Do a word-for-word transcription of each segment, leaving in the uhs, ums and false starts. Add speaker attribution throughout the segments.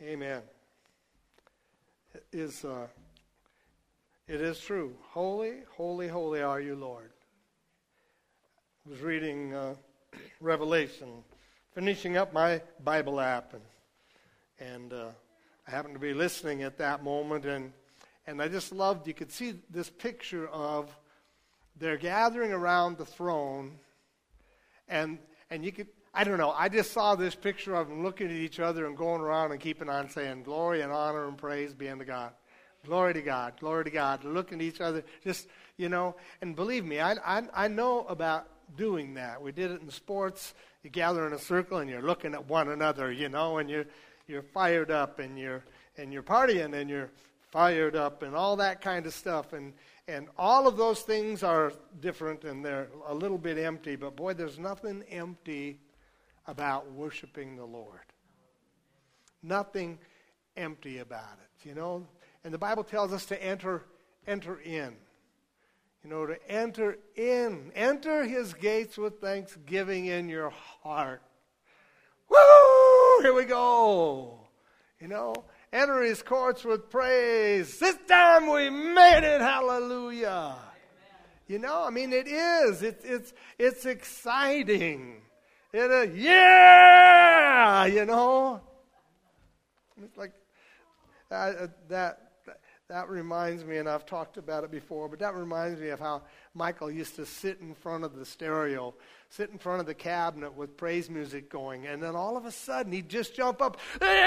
Speaker 1: Amen. It is, uh, it is true. Holy, holy, holy are you, Lord. I was reading uh, Revelation, finishing up my Bible app, and, and uh, I happened to be listening at that moment, and and I just loved, you could see this picture of they're gathering around the throne, and and you could, I don't know, I just saw this picture of them looking at each other and going around and keeping on saying, glory and honor and praise be unto God. Glory to God, glory to God. Looking at each other, just, you know, and believe me, I, I, I know about doing that. We did it in sports. You gather in a circle and you're looking at one another, you know, and you're, you're fired up and you're, and you're partying and you're fired up and all that kind of stuff. And, and all of those things are different and they're a little bit empty. But boy, there's nothing empty about worshiping the Lord. Nothing empty about it, you know. And the Bible tells us to enter, enter in. You know, to enter in. Enter his gates with thanksgiving in your heart. Woo! Here we go. You know, enter his courts with praise. This time we made it. Hallelujah. Amen. You know, I mean, it is. It's it's it's exciting. It is, yeah, you know. It's like uh, that. That reminds me, and I've talked about it before, but that reminds me of how Michael used to sit in front of the stereo, sit in front of the cabinet with praise music going, and then all of a sudden he'd just jump up,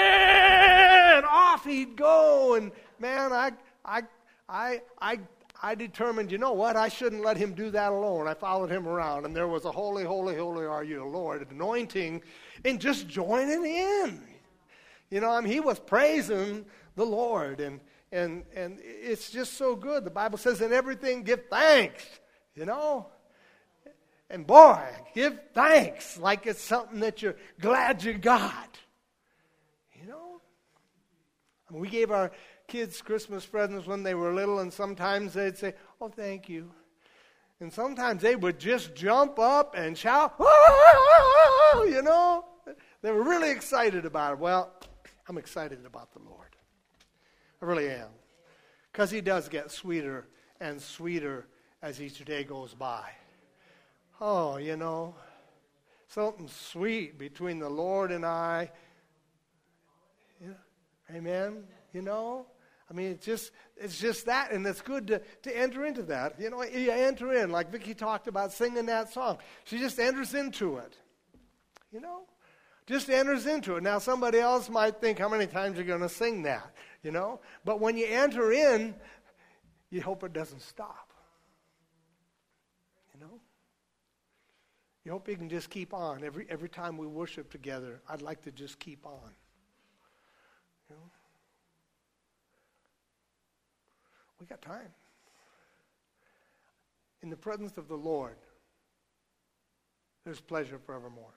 Speaker 1: and off he'd go. And man, I, I, I, I, I determined, you know what? I shouldn't let him do that alone. I followed him around, and there was a holy, holy, holy are you, Lord, anointing, and just joining in. You know, I mean, he was praising the Lord, and. And and it's just so good. The Bible says, in everything give thanks, you know. And boy, give thanks like it's something that you're glad you got. You know. I mean, we gave our kids Christmas presents when they were little, and sometimes they'd say, oh, thank you. And sometimes they would just jump up and shout, oh, you know. They were really excited about it. Well, I'm excited about the Lord. I really am. Because he does get sweeter and sweeter as each day goes by. Oh, you know, something sweet between the Lord and I. Yeah. Amen. You know, I mean, it's just it's just that, and it's good to, to enter into that. You know, you enter in, like Vicki talked about singing that song. She just enters into it. You know, just enters into it. Now, somebody else might think, how many times are you going to sing that? You know, but when you enter in, you hope it doesn't stop. You know, you hope you can just keep on. Every every time we worship together, I'd like to just keep on. You know, we got time. In the presence of the Lord, there's pleasure forevermore.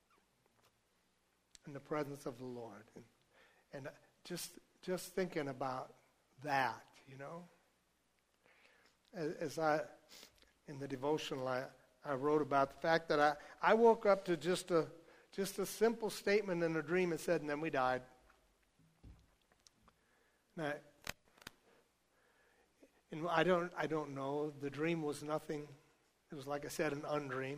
Speaker 1: In the presence of the Lord, and and just. Just thinking about that, you know. As, as I, in the devotional, I, I wrote about the fact that I, I woke up to just a just a simple statement in a dream. It said, and then we died. Now, and I don't I don't know. The dream was nothing. It was, like I said, an undream.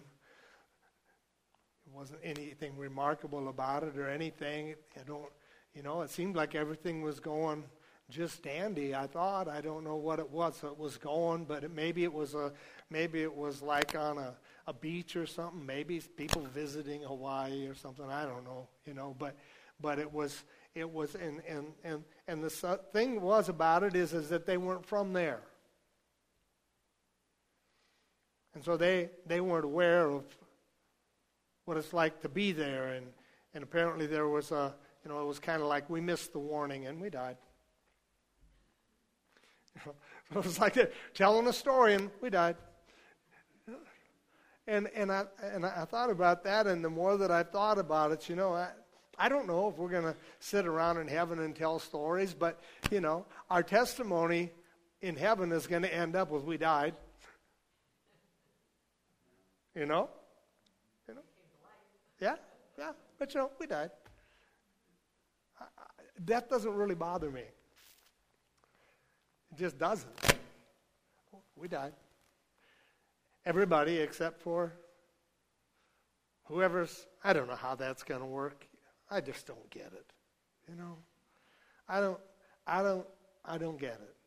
Speaker 1: It wasn't anything remarkable about it or anything. I don't. You know, it seemed like everything was going just dandy. I thought, I don't know what it was. It was going, but it, maybe it was a, maybe it was like on a, a beach or something. Maybe people visiting Hawaii or something. I don't know. You know, but but it was it was and and and and the thing was about it is is that they weren't from there, and so they they weren't aware of what it's like to be there. And and apparently there was a. You know, it was kind of like we missed the warning and we died. You know, so it was like telling a story and we died. And and I and I thought about that, and the more that I thought about it, you know, I, I don't know if we're going to sit around in heaven and tell stories, but, you know, our testimony in heaven is going to end up with we died. You know? You know? Yeah, yeah, but, you know, we died. death doesn't really bother me. It just doesn't. We died. Everybody except for whoever's, I don't know how that's going to work. I just don't get it. You know? I don't, I don't, I don't get it.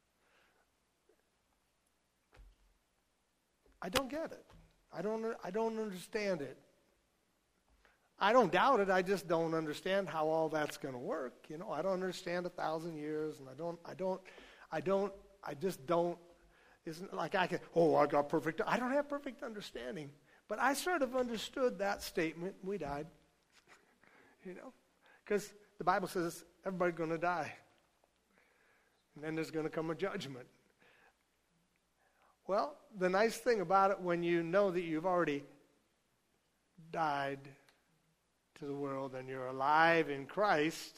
Speaker 1: I don't get it. I don't, I don't understand it. I don't doubt it. I just don't understand how all that's going to work. You know, I don't understand a thousand years, and I don't, I don't, I don't, I just don't. Isn't like I can. Oh, I got perfect. I don't have perfect understanding, but I sort of understood that statement. We died, you know, because the Bible says everybody's going to die, and then there's going to come a judgment. Well, the nice thing about it, when you know that you've already died to the world and you're alive in Christ,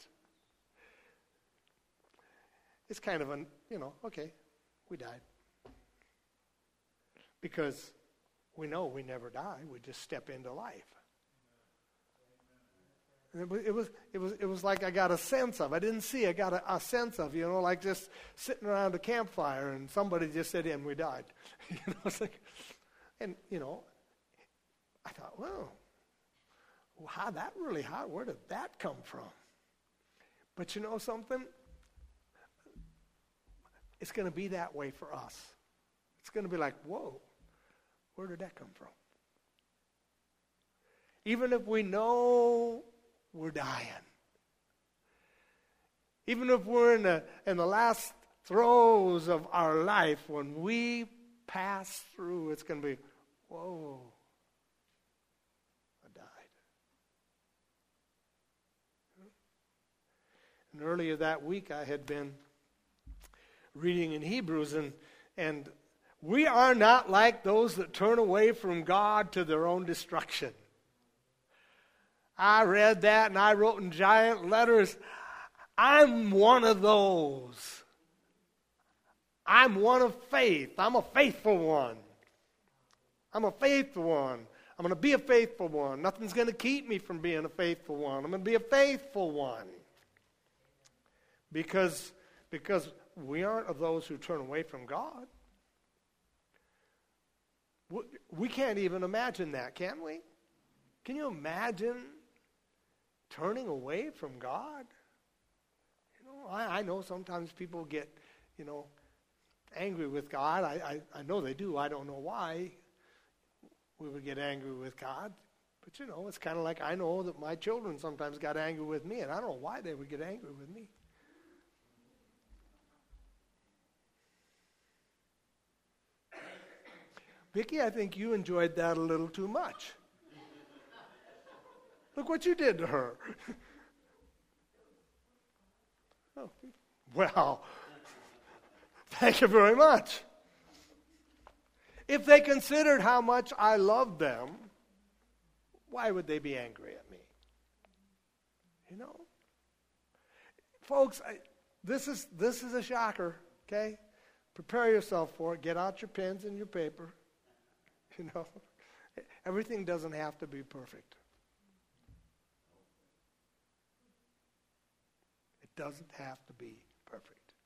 Speaker 1: it's kind of an, you know, okay, we died. Because we know we never die, we just step into life. And it was, it was, it was, it was like I got a sense of, I didn't see, I got a, a sense of, you know, like just sitting around a campfire and somebody just said, and we died. You know, it's like, and, you know, I thought, well, well, how that really, how, where did that come from? But you know something? It's going to be that way for us. It's going to be like, whoa, where did that come from? Even if we know we're dying, even if we're in the, in the last throes of our life, when we pass through, it's going to be, whoa, I died. And earlier that week, I had been reading in Hebrews, and and we are not like those that turn away from God to their own destruction. I read that, and I wrote in giant letters, I'm one of those. I'm one of faith. I'm a faithful one. I'm a faithful one. I'm going to be a faithful one. Nothing's going to keep me from being a faithful one. I'm going to be a faithful one. Because, because we aren't of those who turn away from God. We can't even imagine that, can we? Can you imagine turning away from God? You know, I, I know sometimes people get, you know, angry with God. I, I, I know they do. I don't know why we would get angry with God. But, you know, it's kind of like I know that my children sometimes got angry with me, and I don't know why they would get angry with me. Vicki, I think you enjoyed that a little too much. Look what you did to her. Oh, well, thank you very much. If they considered how much I loved them, why would they be angry at me? You know? Folks, I, this is this is a shocker, okay? Prepare yourself for it. Get out your pens and your paper. You know, everything doesn't have to be perfect. It doesn't have to be perfect.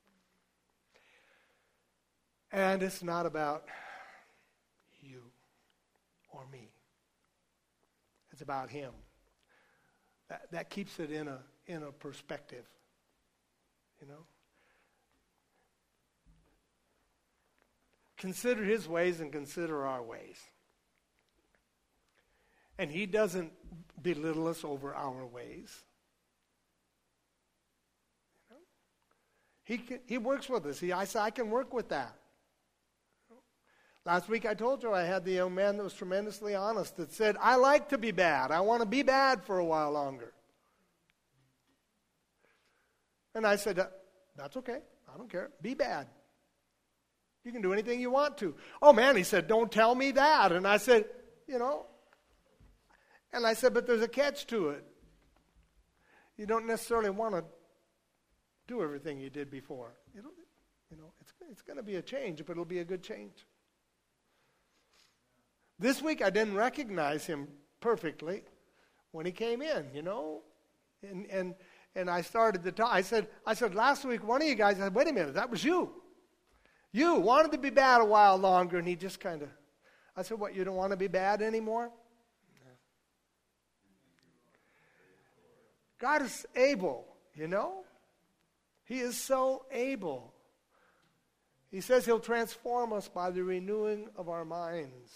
Speaker 1: And it's not about you or me. It's about Him. That, that keeps it in a in a perspective. You know? Consider His ways and consider our ways. And He doesn't belittle us over our ways. You know? He can, He works with us. He, I said, I can work with that. You know? Last week I told you I had the young man that was tremendously honest that said, I like to be bad. I want to be bad for a while longer. And I said, that's okay. I don't care. Be bad. You can do anything you want to. Oh, man, he said, don't tell me that. And I said, you know, and I said, but there's a catch to it. You don't necessarily want to do everything you did before. You know, you know it's, it's going to be a change, but it'll be a good change. This week, I didn't recognize him perfectly when he came in, you know. And, and, and I started to talk. I said, I said, last week, one of you guys said, wait a minute, that was you. You wanted to be bad a while longer, and he just kind of, I said, what, you don't want to be bad anymore? God is able, you know? He is so able. He says he'll transform us by the renewing of our minds.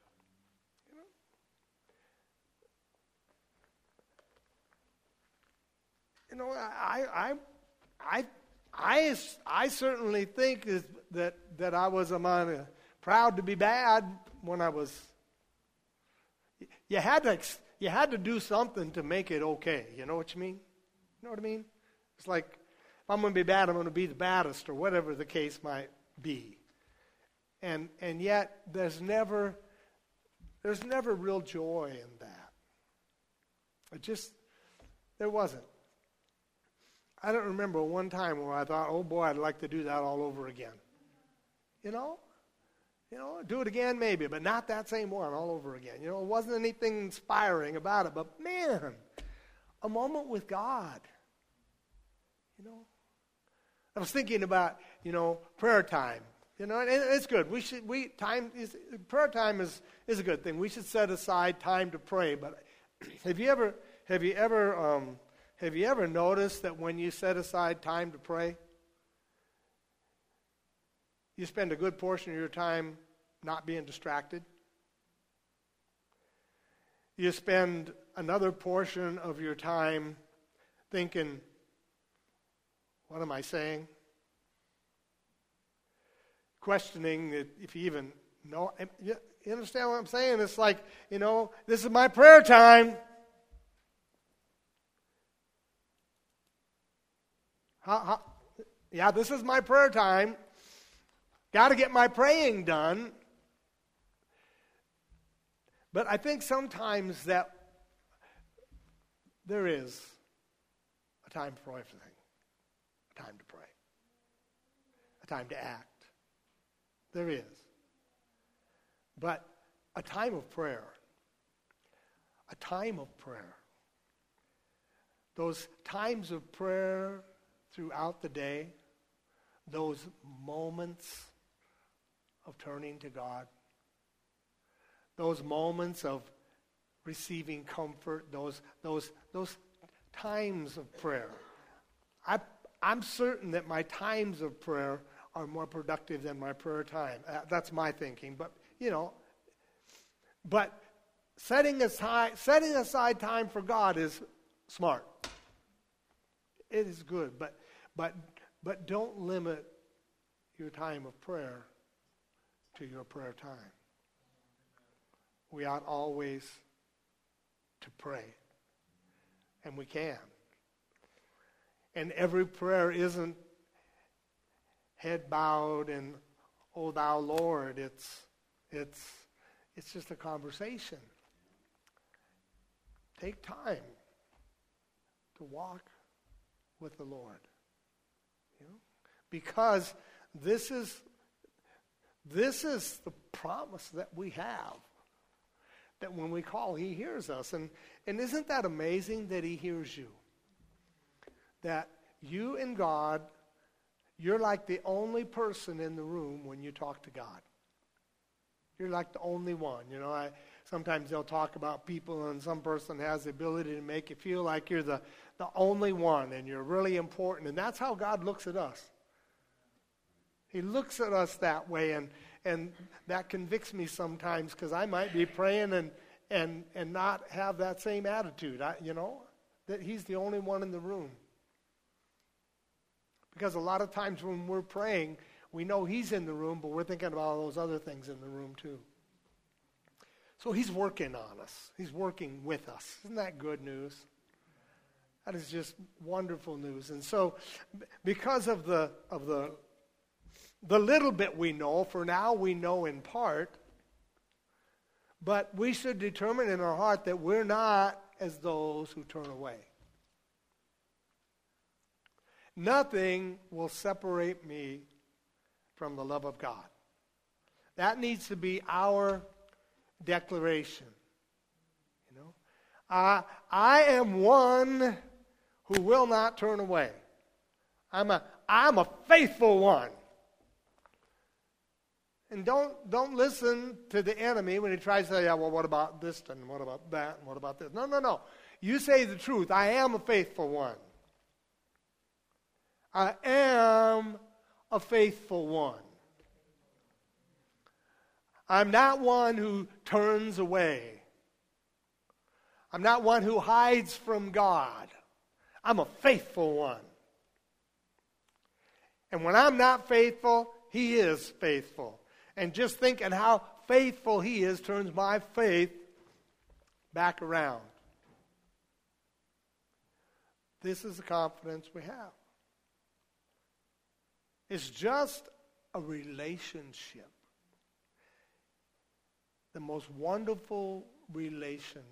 Speaker 1: You know, I, I, I, I, I certainly think is that that I was among uh, proud to be bad when I was. You had to you had to do something to make it okay. You know what you mean? You know what I mean? It's like if I'm going to be bad, I'm going to be the baddest, or whatever the case might be. And and yet there's never there's never real joy in that. It just there wasn't. I don't remember one time where I thought, oh boy, I'd like to do that all over again. You know? You know, do it again maybe, but not that same one all over again. You know, it wasn't anything inspiring about it, but man, a moment with God. You know? I was thinking about, you know, prayer time. You know, and it's good. We should we time is prayer time is, is a good thing. We should set aside time to pray. But have you ever have you ever um Have you ever noticed that when you set aside time to pray, you spend a good portion of your time not being distracted? You spend another portion of your time thinking, what am I saying? Questioning if you even know. You understand what I'm saying? It's like, you know, this is my prayer time. How, how, yeah, this is my prayer time. Got to get my praying done. But I think sometimes that there is a time for everything. A time to pray. A time to act. There is. But a time of prayer. A time of prayer. Those times of prayer throughout the day, those moments of turning to God, those moments of receiving comfort, those those those times of prayer. I, I'm certain that my times of prayer are more productive than my prayer time. Uh, that's my thinking. But, you know, but setting aside, setting aside time for God is smart. It is good, but But but don't limit your time of prayer to your prayer time. We ought always to pray. And we can. And every prayer isn't head bowed and, oh thou Lord. It's it's it's just a conversation. Take time to walk with the Lord. You know? Because this is this is the promise that we have. That when we call, he hears us. And, and isn't that amazing that he hears you? That you and God, you're like the only person in the room when you talk to God. You're like the only one. You know, I sometimes they'll talk about people and some person has the ability to make you feel like you're the, the only one and you're really important. And that's how God looks at us. He looks at us that way, and and that convicts me sometimes because I might be praying and and and not have that same attitude. I, you know, that he's the only one in the room. Because a lot of times when we're praying, we know he's in the room, but we're thinking about all those other things in the room too. So he's working on us. He's working with us. Isn't that good news? That is just wonderful news. And so because of the of the the little bit we know, for now we know in part, but we should determine in our heart that we're not as those who turn away. Nothing will separate me from the love of God. That needs to be our declaration. You know, I, I am one who will not turn away. I'm a, I'm a faithful one. And don't, don't listen to the enemy when he tries to say, yeah, well, what about this and what about that and what about this? No, no, no. You say the truth. I am a faithful one. I am a faithful one. I'm not one who turns away. I'm not one who hides from God. I'm a faithful one. And when I'm not faithful, he is faithful. And just thinking how faithful he is turns my faith back around. This is the confidence we have. It's just a relationship. The most wonderful relationship.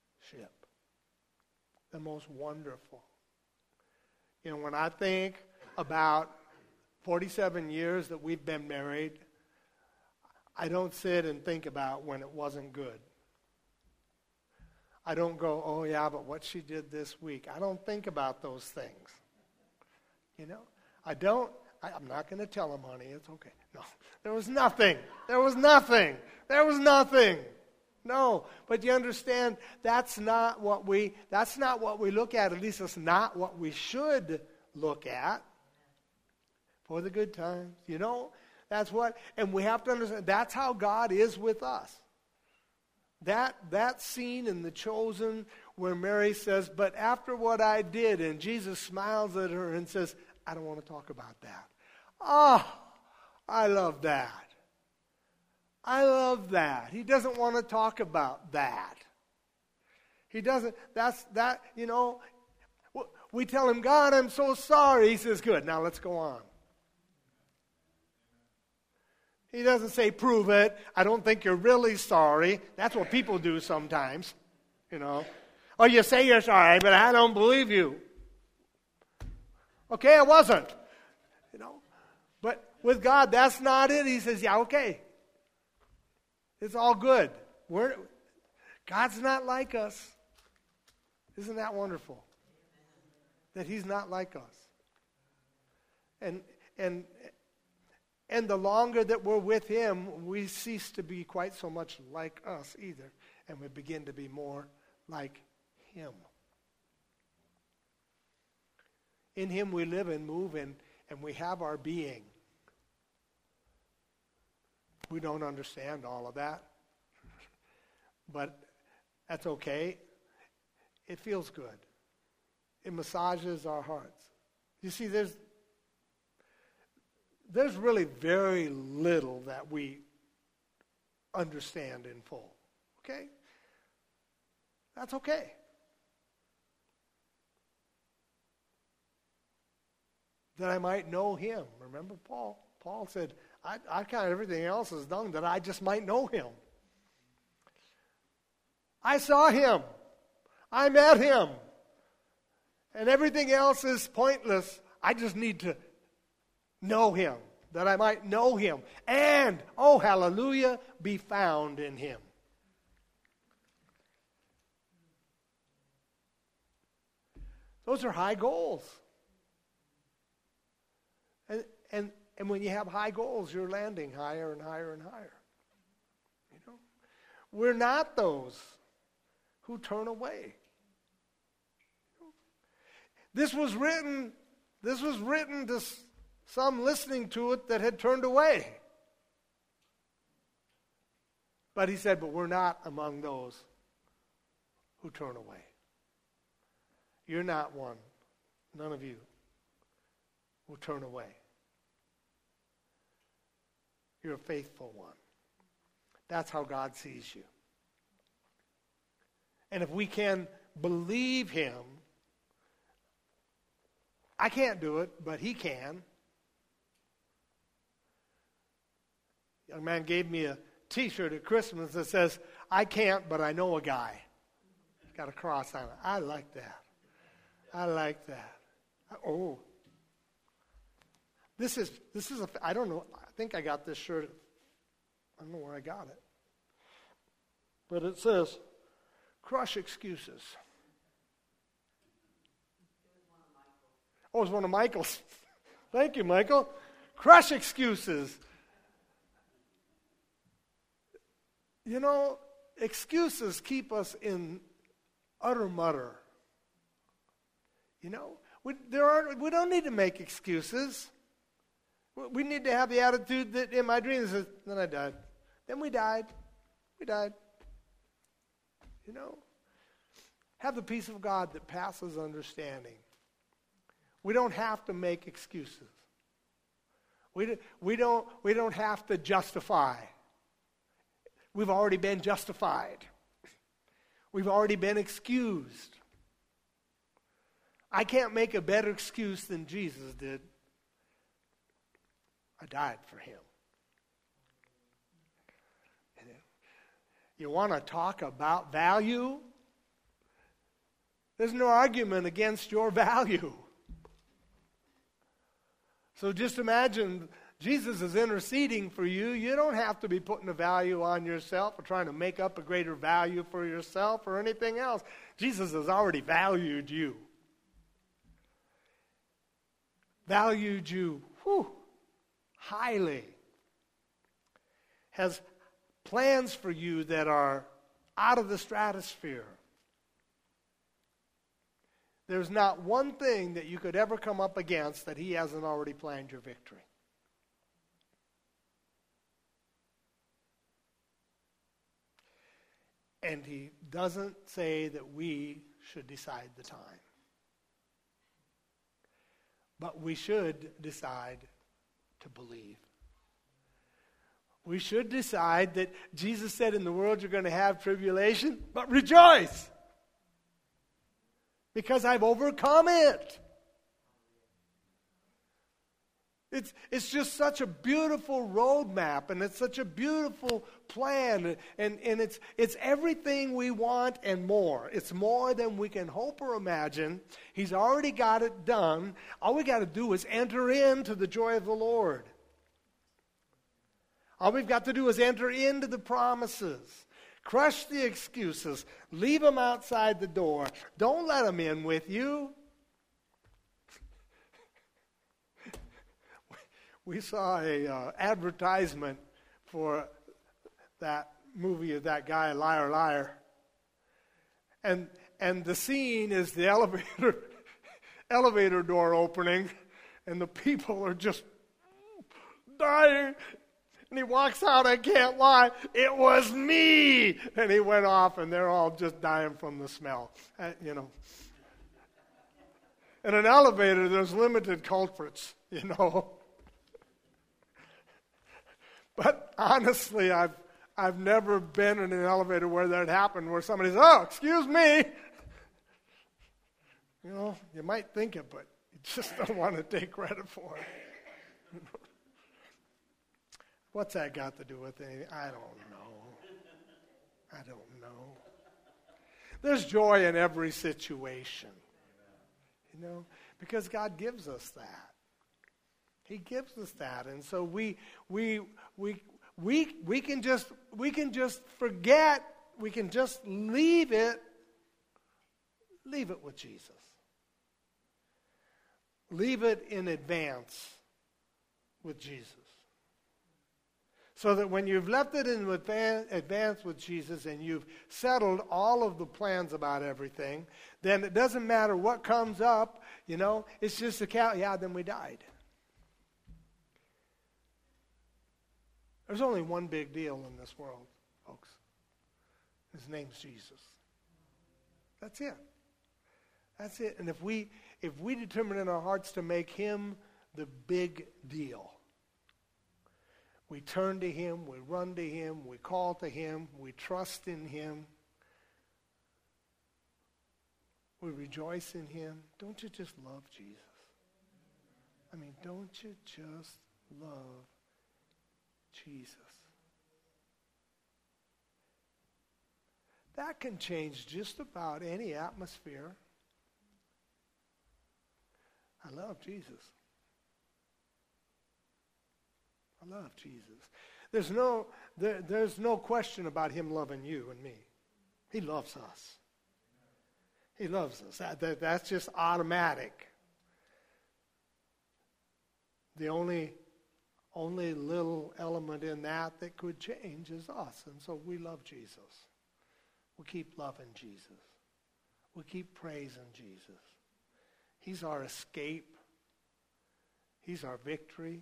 Speaker 1: The most wonderful. You know, when I think about forty-seven years that we've been married, I don't sit and think about when it wasn't good. I don't go, oh yeah, but what she did this week. I don't think about those things. You know, I don't, I, I'm not going to tell him, honey, it's okay. No, there was nothing. There was nothing. There was nothing. No, but you understand, that's not what we, that's not what we look at. At least it's not what we should look at. For the good times, you know, that's what, and we have to understand, that's how God is with us. That, that scene in The Chosen where Mary says, but after what I did, and Jesus smiles at her and says, I don't want to talk about that. Oh, I love that. I love that. He doesn't want to talk about that. He doesn't, that's, that, you know, we tell him, God, I'm so sorry. He says, good, now let's go on. He doesn't say, prove it. I don't think you're really sorry. That's what people do sometimes, you know. Oh, you say you're sorry, but I don't believe you. Okay, I wasn't, you know. But with God, that's not it. He says, yeah, okay. It's all good. We're, God's not like us. Isn't that wonderful? That he's not like us. And and and the longer that we're with him, we cease to be quite so much like us either. And we begin to be more like him. In him we live and move and, and we have our being. We don't understand all of that. But that's okay. It feels good. It massages our hearts. You see, there's there's really very little that we understand in full. Okay? That's okay. That I might know him. Remember Paul? Paul said, I, I count everything else as done that I just might know him. I saw him. I met him. And everything else is pointless. I just need to know him, that I might know him. And, oh, hallelujah, be found in him. Those are high goals. And, and, and when you have high goals, you're landing higher and higher and higher. You know? We're not those who turn away. This was written, this was written to some listening to it that had turned away. But he said, but we're not among those who turn away. You're not one. None of you will turn away. You're a faithful one. That's how God sees you. And if we can believe him, I can't do it, but he can. A young man gave me a T-shirt at Christmas that says, I can't, but I know a guy. It's got a cross on it. I like that. I like that. Oh. This is, this is a, I don't know, I think I got this shirt, I don't know where I got it. But it says, crush excuses. Oh, it was one of Michael's. Thank you, Michael. Crush excuses. You know, excuses keep us in utter mutter. You know, we, there are, we don't need to make excuses. We need to have the attitude that in my dreams is, then I died. Then we died. We died. You know, have the peace of God that passes understanding. We don't have to make excuses. We, we, don't, we don't have to justify. We've already been justified. We've already been excused. I can't make a better excuse than Jesus did. I died for him. You want to talk about value? There's no argument against your value. So just imagine Jesus is interceding for you. You don't have to be putting a value on yourself or trying to make up a greater value for yourself or anything else. Jesus has already valued you. Valued you whew, highly. Has plans for you that are out of the stratosphere. There's not one thing that you could ever come up against that he hasn't already planned your victory. And he doesn't say that we should decide the time. But we should decide to believe. We should decide that Jesus said in the world you're going to have tribulation, but rejoice. Because I've overcome it. It's, it's just such a beautiful roadmap, and it's such a beautiful plan, and, and it's, it's everything we want and more. It's more than we can hope or imagine. He's already got it done. All we got to do is enter into the joy of the Lord. All we've got to do is enter into the promises. Crush the excuses. Leave them outside the door. Don't let them in with you. We saw a uh, advertisement for that movie of that guy, Liar Liar. And and the scene is the elevator elevator door opening, and the people are just dying. And he walks out, I can't lie, it was me. And he went off, and they're all just dying from the smell. Uh, you know. In an elevator, there's limited culprits, you know. But honestly, I've I've never been in an elevator where that happened, where somebody says, oh, excuse me. You know, you might think it, but you just don't want to take credit for it. What's that got to do with anything? I don't know. I don't know. There's joy in every situation. You know, because God gives us that. He gives us that. And so we we we we we can just we can just forget, we can just leave it leave it with Jesus. Leave it in advance with Jesus. So that when you've left it in advance with Jesus and you've settled all of the plans about everything, then it doesn't matter what comes up, you know, it's just a count, yeah, then we died. There's only one big deal in this world, folks. His name's Jesus. That's it. That's it. And if we if we determine in our hearts to make him the big deal, we turn to him, we run to him, we call to him, we trust in him, we rejoice in him. Don't you just love Jesus? I mean, don't you just love Jesus? That can change just about any atmosphere. I love Jesus. I love Jesus. There's no there, there's no question about him loving you and me. He loves us. He loves us. That, that, that's just automatic. the only only little element in that that could change is us. And so we love Jesus. We keep loving Jesus. We keep praising Jesus. He's our escape. He's our victory.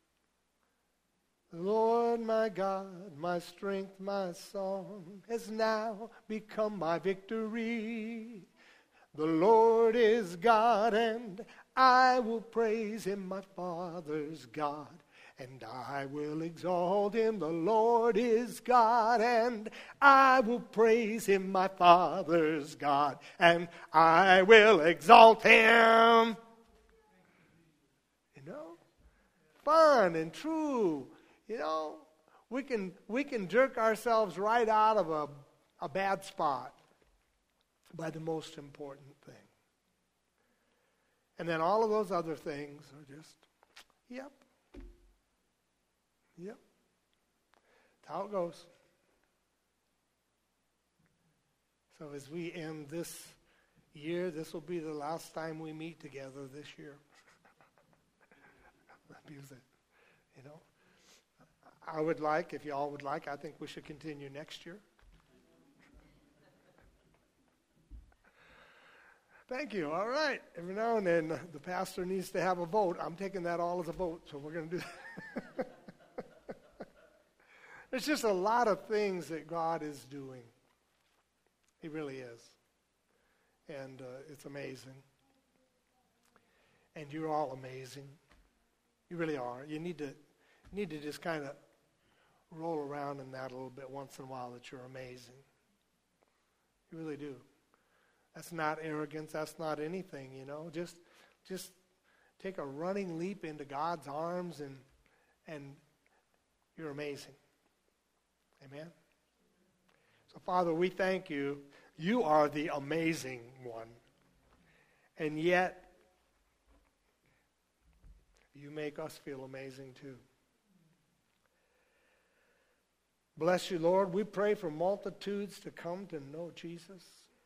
Speaker 1: The Lord my God, my strength, my song, has now become my victory. The Lord is God, and I will praise him, my Father's God. And I will exalt him, the Lord is God, and I will praise him, my Father's God, and I will exalt him. You know, fun and true. You know, we can we can jerk ourselves right out of a, a bad spot by the most important thing. And then all of those other things are just, yep. Yep. That's how it goes. So as we end this year, this will be the last time we meet together this year. Abuse it. You know. I would like, if you all would like, I think we should continue next year. Thank you. All right. Every now and then the pastor needs to have a vote. I'm taking that all as a vote, so we're going to do that. There's just a lot of things that God is doing. He really is. And uh, it's amazing. And you're all amazing. You really are. You need to, you need to just kind of roll around in that a little bit once in a while that you're amazing. You really do. That's not arrogance. That's not anything, you know. Just, just take a running leap into God's arms and, and you're amazing. Amen? So, Father, we thank you. You are the amazing one. And yet, you make us feel amazing too. Bless you, Lord. We pray for multitudes to come to know Jesus.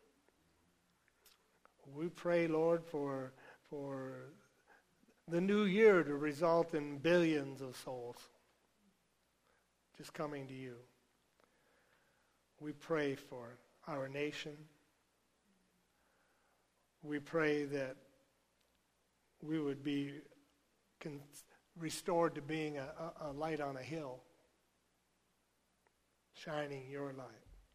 Speaker 1: We pray, Lord, for, for the new year to result in billions of souls just coming to you. We pray for our nation. We pray that we would be con- restored to being a, a, a light on a hill, shining your light.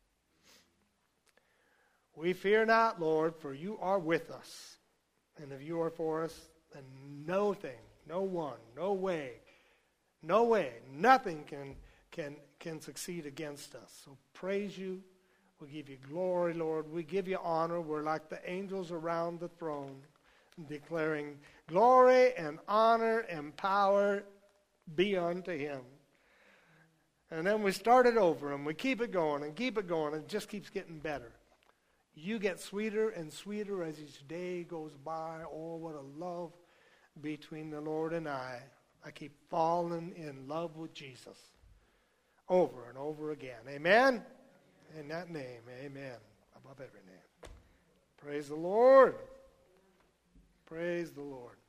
Speaker 1: We fear not, Lord, for you are with us. And if you are for us, then no thing, no one, no way, no way, nothing can can can succeed against us. So praise you. We give you glory, Lord. We give you honor. We're like the angels around the throne, declaring glory and honor and power be unto him. And then we start it over, and we keep it going and keep it going, and it just keeps getting better. You get sweeter and sweeter as each day goes by. Oh, what a love between the Lord and I. I keep falling in love with Jesus over and over again. Amen? In that name, amen. Above every name. Praise the Lord. Praise the Lord.